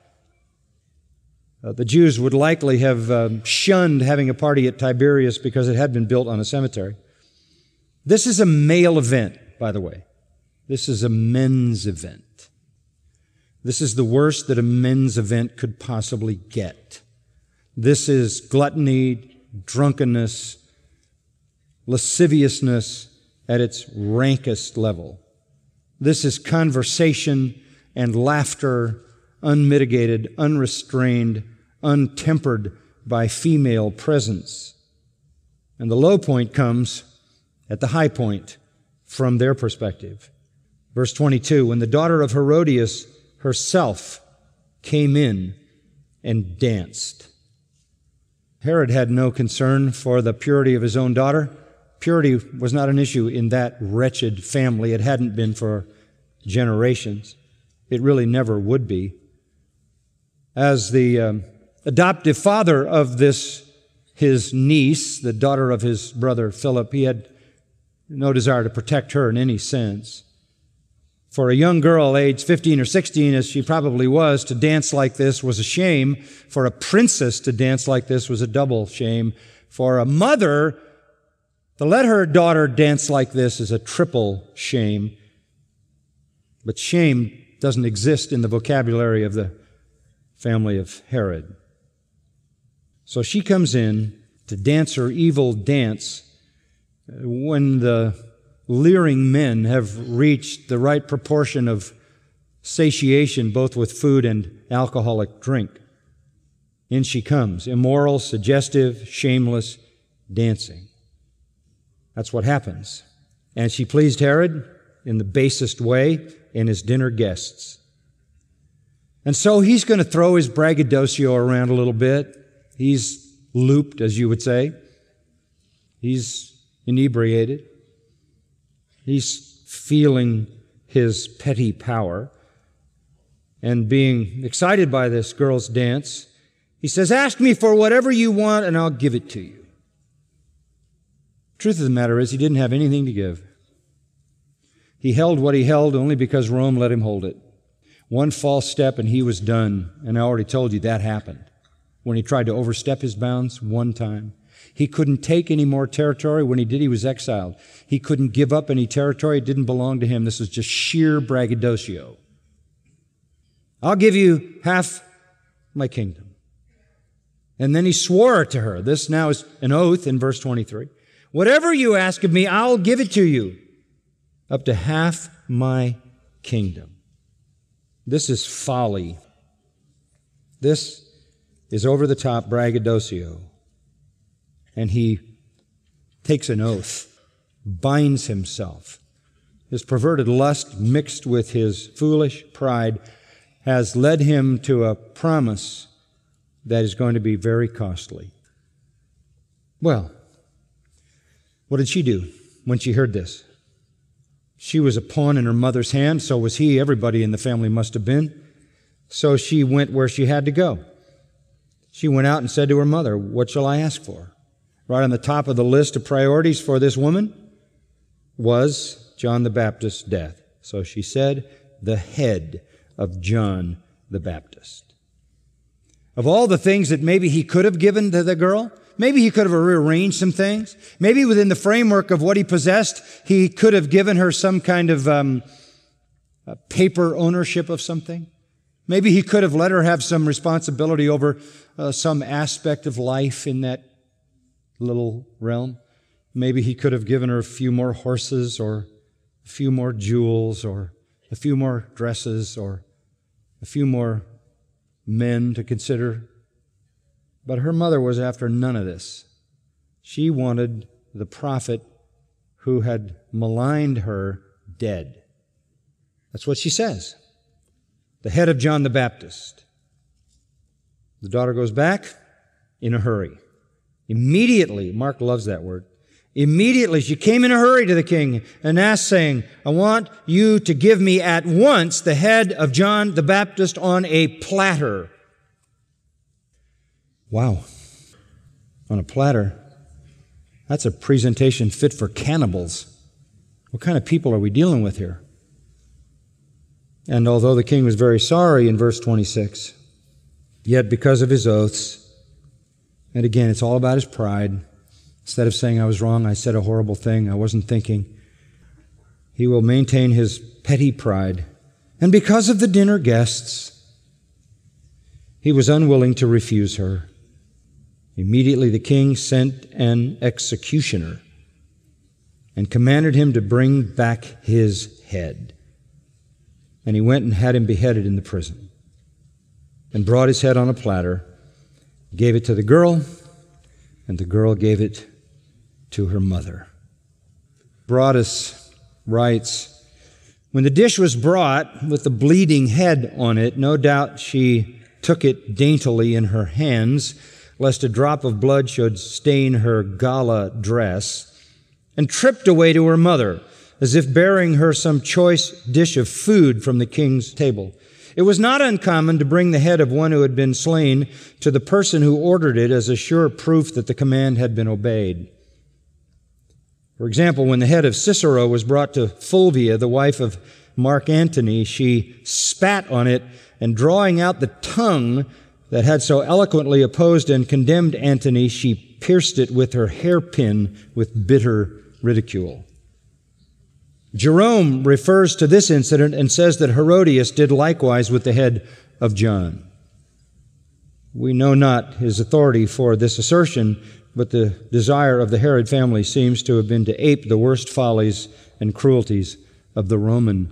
Uh, the Jews would likely have uh, shunned having a party at Tiberias because it had been built on a cemetery. This is a male event, by the way. This is a men's event. This is the worst that a men's event could possibly get. This is gluttony, drunkenness, lasciviousness at its rankest level. This is conversation and laughter, unmitigated, unrestrained, untempered by female presence. And the low point comes at the high point from their perspective. Verse twenty-two, when the daughter of Herodias herself came in and danced. Herod had no concern for the purity of his own daughter. Purity was not an issue in that wretched family. It hadn't been for generations. It really never would be. As the um, adoptive father of this, his niece, the daughter of his brother Philip, he had no desire to protect her in any sense. For a young girl aged fifteen or sixteen, as she probably was, to dance like this was a shame. For a princess to dance like this was a double shame. For a mother to let her daughter dance like this is a triple shame. But shame doesn't exist in the vocabulary of the family of Herod. So she comes in to dance her evil dance when the leering men have reached the right proportion of satiation, both with food and alcoholic drink. In she comes, immoral, suggestive, shameless, dancing. That's what happens. And she pleased Herod in the basest way and his dinner guests. And so he's going to throw his braggadocio around a little bit. He's looped, as you would say. He's inebriated. He's feeling his petty power. And being excited by this girl's dance, he says, "Ask me for whatever you want and I'll give it to you." Truth of the matter is, he didn't have anything to give. He held what he held only because Rome let him hold it. One false step and he was done. And I already told you that happened. When he tried to overstep his bounds one time. He couldn't take any more territory. When he did, he was exiled. He couldn't give up any territory. It didn't belong to him. This was just sheer braggadocio. "I'll give you half my kingdom." And then he swore to her. This now is an oath in verse twenty-three. "Whatever you ask of me, I'll give it to you, up to half my kingdom." This is folly. This is over-the-top braggadocio. And he takes an oath, binds himself. His perverted lust mixed with his foolish pride has led him to a promise that is going to be very costly. Well, what did she do when she heard this? She was a pawn in her mother's hand, so was he. Everybody in the family must have been. So she went where she had to go. She went out and said to her mother, "What shall I ask for?" Right on the top of the list of priorities for this woman was John the Baptist's death. So she said, "The head of John the Baptist." Of all the things that maybe he could have given to the girl, maybe he could have rearranged some things. Maybe within the framework of what he possessed, he could have given her some kind of um, paper ownership of something. Maybe he could have let her have some responsibility over uh, some aspect of life in that little realm. Maybe he could have given her a few more horses or a few more jewels or a few more dresses or a few more men to consider. But her mother was after none of this. She wanted the prophet who had maligned her dead. That's what she says. The head of John the Baptist. The daughter goes back in a hurry. Immediately, Mark loves that word. Immediately she came in a hurry to the king and asked, saying, "I want you to give me at once the head of John the Baptist on a platter." Wow. On a platter? That's a presentation fit for cannibals. What kind of people are we dealing with here? And although the king was very sorry in verse twenty-six, yet because of his oaths, and again, it's all about his pride. Instead of saying I was wrong, I said a horrible thing, I wasn't thinking. He will maintain his petty pride. And because of the dinner guests, he was unwilling to refuse her. Immediately the king sent an executioner and commanded him to bring back his head. And he went and had him beheaded in the prison and brought his head on a platter, gave it to the girl, and the girl gave it to her mother. Broadus writes, "When the dish was brought with the bleeding head on it, no doubt she took it daintily in her hands, lest a drop of blood should stain her gala dress, and tripped away to her mother, as if bearing her some choice dish of food from the king's table. It was not uncommon to bring the head of one who had been slain to the person who ordered it as a sure proof that the command had been obeyed. For example, when the head of Cicero was brought to Fulvia, the wife of Mark Antony, she spat on it, and drawing out the tongue that had so eloquently opposed and condemned Antony, she pierced it with her hairpin with bitter ridicule. Jerome refers to this incident and says that Herodias did likewise with the head of John. We know not his authority for this assertion, but the desire of the Herod family seems to have been to ape the worst follies and cruelties of the Roman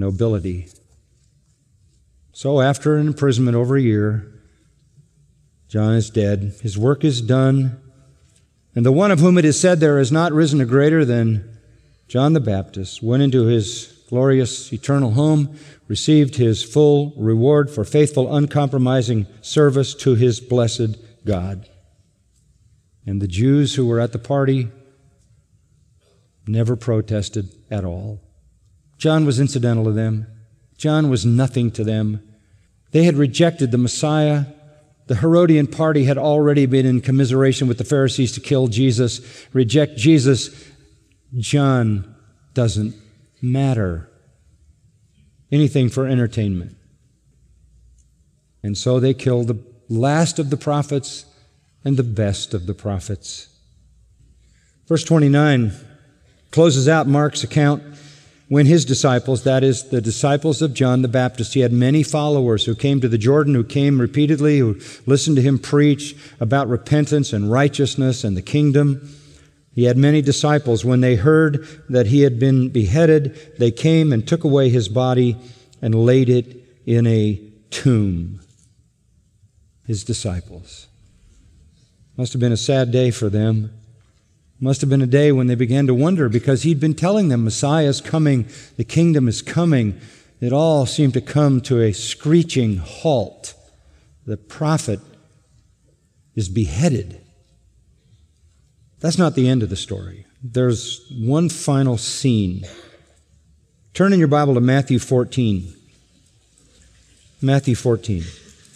nobility. So after an imprisonment over a year, John is dead. His work is done. And the one of whom it is said there is not risen a greater than John the Baptist went into his glorious eternal home, received his full reward for faithful, uncompromising service to his blessed God. And the Jews who were at the party never protested at all. John was incidental to them. John was nothing to them. They had rejected the Messiah. The Herodian party had already been in commiseration with the Pharisees to kill Jesus, reject Jesus. John doesn't matter. Anything for entertainment. And so they killed the last of the prophets and the best of the prophets. Verse twenty-nine closes out Mark's account. When his disciples, that is, the disciples of John the Baptist, he had many followers who came to the Jordan, who came repeatedly, who listened to him preach about repentance and righteousness and the kingdom. He had many disciples. When they heard that he had been beheaded, they came and took away his body and laid it in a tomb. His disciples. Must have been a sad day for them. Must have been a day when they began to wonder, because he'd been telling them Messiah is coming, the kingdom is coming. It all seemed to come to a screeching halt. The prophet is beheaded. That's not the end of the story. There's one final scene. Turn in your Bible to Matthew fourteen. Matthew fourteen.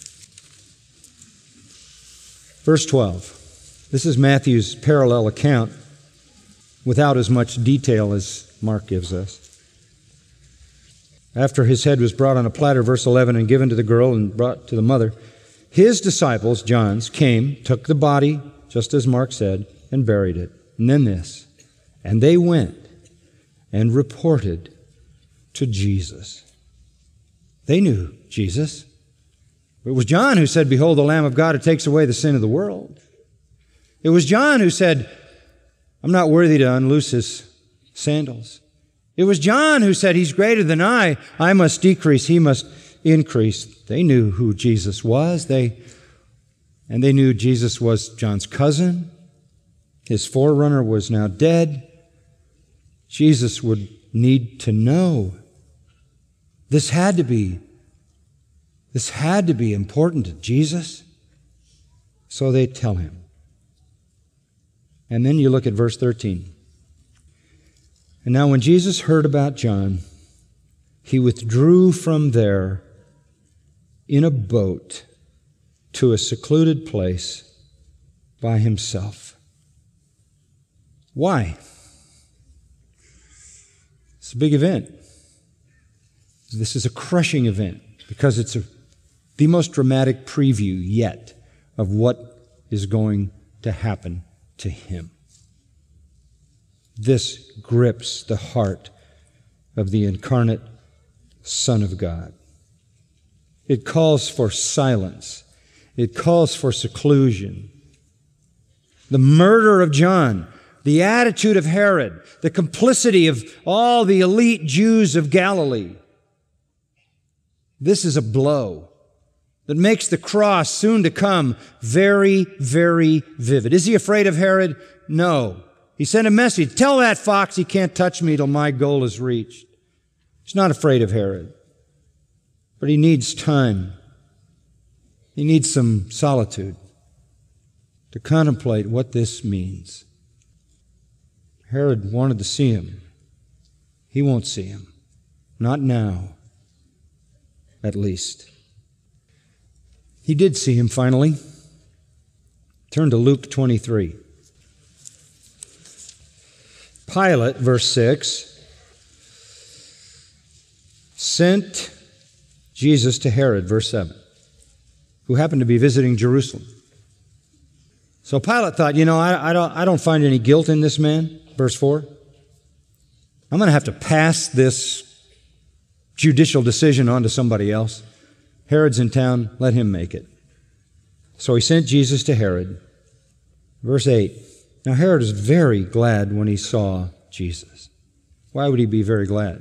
Verse twelve. This is Matthew's parallel account without as much detail as Mark gives us. After his head was brought on a platter, verse eleven, and given to the girl and brought to the mother, his disciples, John's, came, took the body, just as Mark said, and buried it. And then this, and they went and reported to Jesus. They knew Jesus. It was John who said, "Behold the Lamb of God who takes away the sin of the world." It was John who said, "I'm not worthy to unloose his sandals." It was John who said, "He's greater than I. I must decrease, he must increase." They knew who Jesus was. They, and they knew Jesus was John's cousin. His forerunner was now dead. Jesus would need to know. This had to be, this had to be important to Jesus. So they tell him. And then you look at verse thirteen. And now when Jesus heard about John, he withdrew from there in a boat to a secluded place by himself. Why? It's a big event. This is a crushing event because it's a, the most dramatic preview yet of what is going to happen to him. This grips the heart of the incarnate Son of God. It calls for silence. It calls for seclusion. The murder of John, the attitude of Herod, the complicity of all the elite Jews of Galilee. This is a blow that makes the cross soon to come very, very vivid. Is he afraid of Herod? No. He sent a message, "Tell that fox he can't touch me till my goal is reached." He's not afraid of Herod, but he needs time. He needs some solitude to contemplate what this means. Herod wanted to see him. He won't see him. Not now, at least. He did see him finally. Turn to Luke twenty-three. Pilate, verse six, sent Jesus to Herod, verse seven, who happened to be visiting Jerusalem. So Pilate thought, you know, I, I, don't, I don't find any guilt in this man, verse four. I'm going to have to pass this judicial decision on to somebody else. Herod's in town, let him make it. So he sent Jesus to Herod. Verse eight. Now Herod was very glad when he saw Jesus. Why would he be very glad?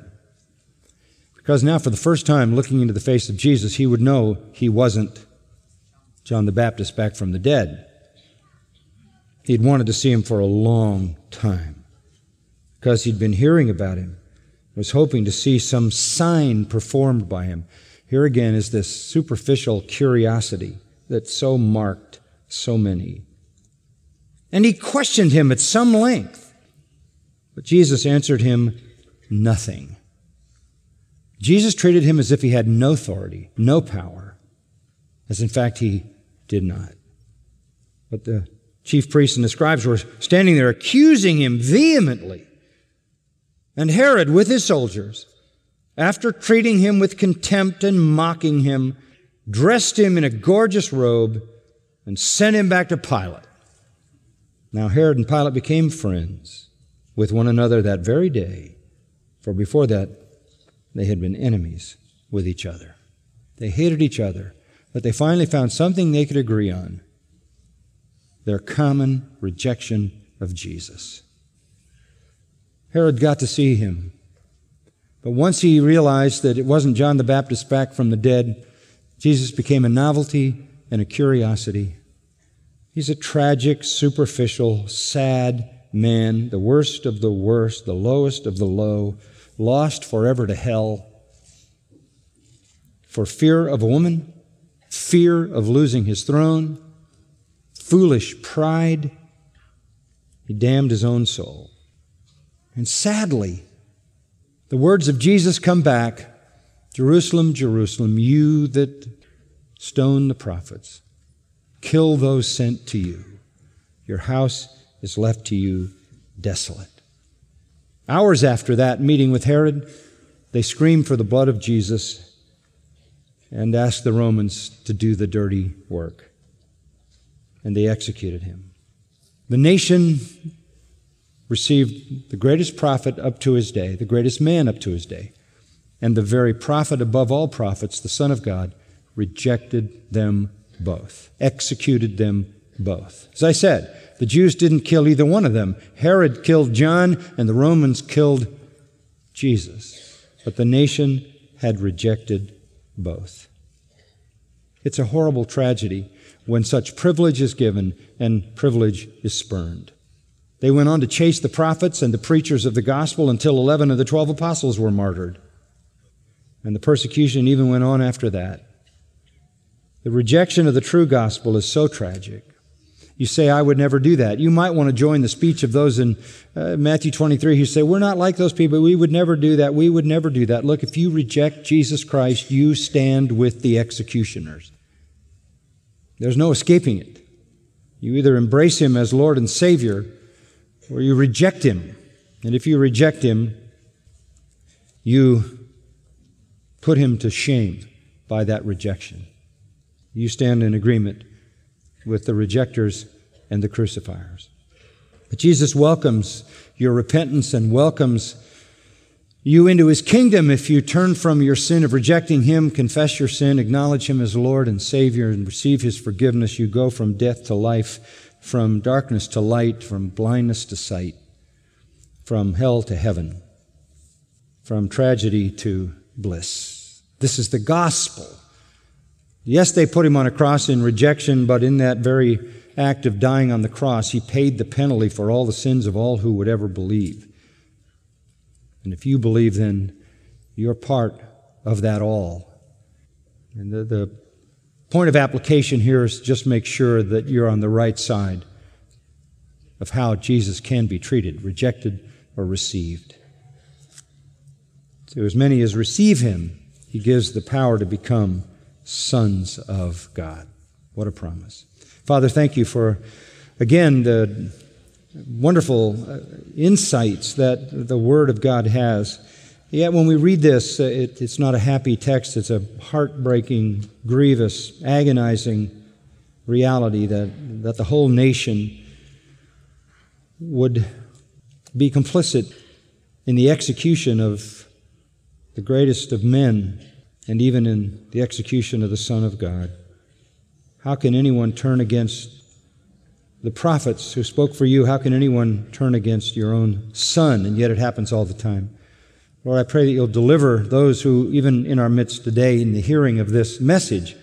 Because now for the first time, looking into the face of Jesus, he would know he wasn't John the Baptist back from the dead. He'd wanted to see him for a long time because he'd been hearing about him, was hoping to see some sign performed by him. Here again is this superficial curiosity that so marked so many. And he questioned him at some length, but Jesus answered him nothing. Jesus treated him as if he had no authority, no power, as in fact he did not. But the chief priests and the scribes were standing there accusing him vehemently. And Herod, with his soldiers, after treating him with contempt and mocking him, dressed him in a gorgeous robe and sent him back to Pilate. Now Herod and Pilate became friends with one another that very day, for before that they had been enemies with each other. They hated each other, but they finally found something they could agree on: their common rejection of Jesus. Herod got to see him, but once he realized that it wasn't John the Baptist back from the dead, Jesus became a novelty and a curiosity. He's a tragic, superficial, sad man, the worst of the worst, the lowest of the low, lost forever to hell. For fear of a woman, fear of losing his throne, foolish pride, he damned his own soul. And sadly, the words of Jesus come back, "Jerusalem, Jerusalem, you that stone the prophets, kill those sent to you. Your house is left to you desolate." Hours after that meeting with Herod, they screamed for the blood of Jesus and asked the Romans to do the dirty work. And they executed him. The nation received the greatest prophet up to his day, the greatest man up to his day, and the very prophet above all prophets, the Son of God, rejected them both, executed them both. As I said, the Jews didn't kill either one of them. Herod killed John, and the Romans killed Jesus. But the nation had rejected both. It's a horrible tragedy when such privilege is given and privilege is spurned. They went on to chase the prophets and the preachers of the gospel until eleven of the twelve apostles were martyred. And the persecution even went on after that. The rejection of the true gospel is so tragic. You say, "I would never do that." You might want to join the speech of those in uh, Matthew twenty-three who say, "We're not like those people. We would never do that. We would never do that." Look, if you reject Jesus Christ, you stand with the executioners. There's no escaping it. You either embrace Him as Lord and Savior, or you reject Him. And if you reject Him, you put Him to shame by that rejection. You stand in agreement with the rejectors and the crucifiers. But Jesus welcomes your repentance and welcomes you into His kingdom if you turn from your sin of rejecting Him, confess your sin, acknowledge Him as Lord and Savior, and receive His forgiveness. You go from death to life, from darkness to light, from blindness to sight, from hell to heaven, from tragedy to bliss. This is the gospel. Yes, they put Him on a cross in rejection, but in that very act of dying on the cross, He paid the penalty for all the sins of all who would ever believe. And if you believe, then you're part of that all. And the, the point of application here is just make sure that you're on the right side of how Jesus can be treated, rejected or received. To as many as receive Him, He gives the power to become sons of God. What a promise. Father, thank You for, again, the wonderful insights that the Word of God has. Yet when we read this, it, it's not a happy text. It's a heartbreaking, grievous, agonizing reality that, that the whole nation would be complicit in the execution of the greatest of men, and even in the execution of the Son of God. How can anyone turn against the prophets who spoke for You? How can anyone turn against Your own Son? And yet it happens all the time. Lord, I pray that You'll deliver those who, even in our midst today, in the hearing of this message,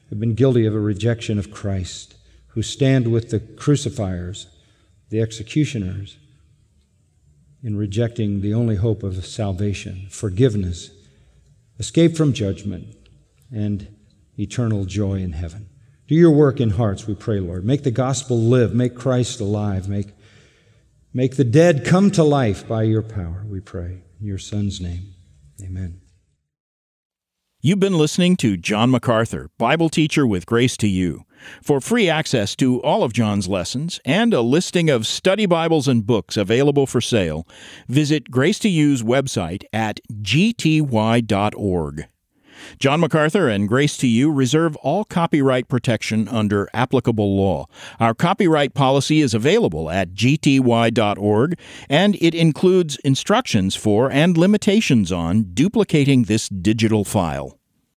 have been guilty of a rejection of Christ, who stand with the crucifiers, the executioners, in rejecting the only hope of salvation, forgiveness, escape from judgment, and eternal joy in heaven. Do your work in hearts, we pray, Lord. Make the gospel live. Make Christ alive. Make, make the dead come to life by your power, we pray. In your Son's name, amen. You've been listening to John MacArthur, Bible teacher with Grace to You. For free access to all of John's lessons and a listing of study Bibles and books available for sale, visit Grace to You's website at g t y dot org. John MacArthur and Grace to You reserve all copyright protection under applicable law. Our copyright policy is available at g t y dot org, and it includes instructions for and limitations on duplicating this digital file.